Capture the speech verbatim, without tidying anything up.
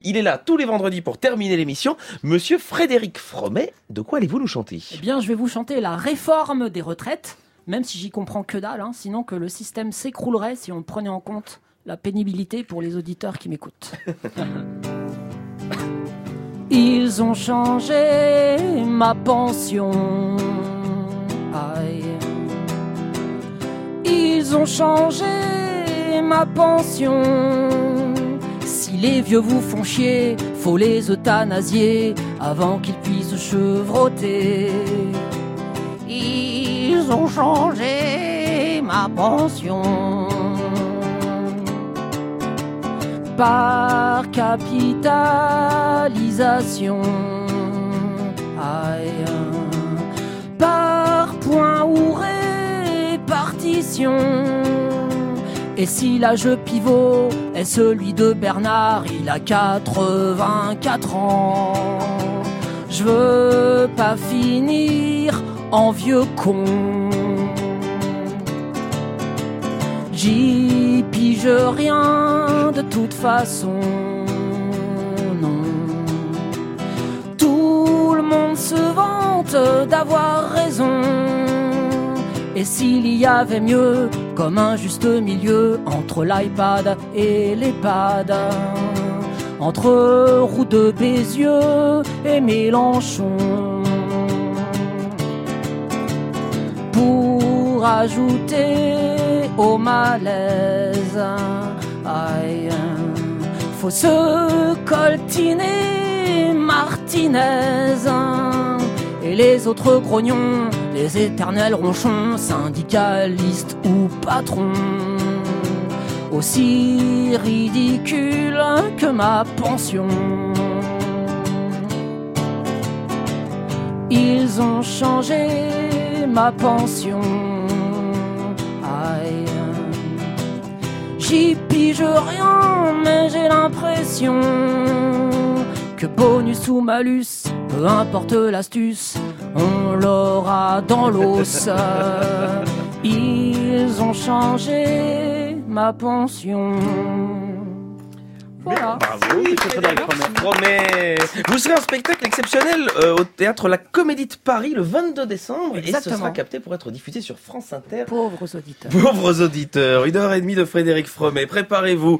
Il est là tous les vendredis pour terminer l'émission. Monsieur Frédéric Fromet, de quoi allez-vous nous chanter ? Eh bien, je vais vous chanter la réforme des retraites, même si j'y comprends que dalle, hein, sinon que le système s'écroulerait si on prenait en compte la pénibilité pour les auditeurs qui m'écoutent. Ils ont changé ma pension. Aïe. Ils ont changé ma pension. Si les vieux vous font chier, faut les euthanasier avant qu'ils puissent chevrotter. Ils ont changé ma pension. Par capitalisation. Aïe. Par point ou répartition. Et si l'âge pivot est celui de Bernard, il a quatre-vingt-quatre ans. Je veux pas finir en vieux con. J'y pige rien de toute façon, non. Tout le monde se vante d'avoir raison. Et s'il y avait mieux, comme un juste milieu entre l'iPad et l'EHPAD, entre Roux de Bézieux et Mélenchon, pour ajouter au malaise, aïe, faut se coltiner Martinez. Et les autres grognons, les éternels ronchons, syndicalistes ou patrons, aussi ridicules que ma pension. Ils ont changé ma pension. Aïe. J'y pige rien, mais j'ai l'impression que bonus ou malus, peu importe l'astuce, on l'aura dans l'os. Ils ont changé ma pension. Voilà. Bravo, monsieur Frédéric Fromet. Vous serez en spectacle exceptionnel euh, au théâtre La Comédie de Paris le vingt-deux décembre. Exactement. Et ce sera capté pour être diffusé sur France Inter. Pauvres auditeurs. Pauvres auditeurs. Une heure et demie de Frédéric Fromet. Préparez-vous.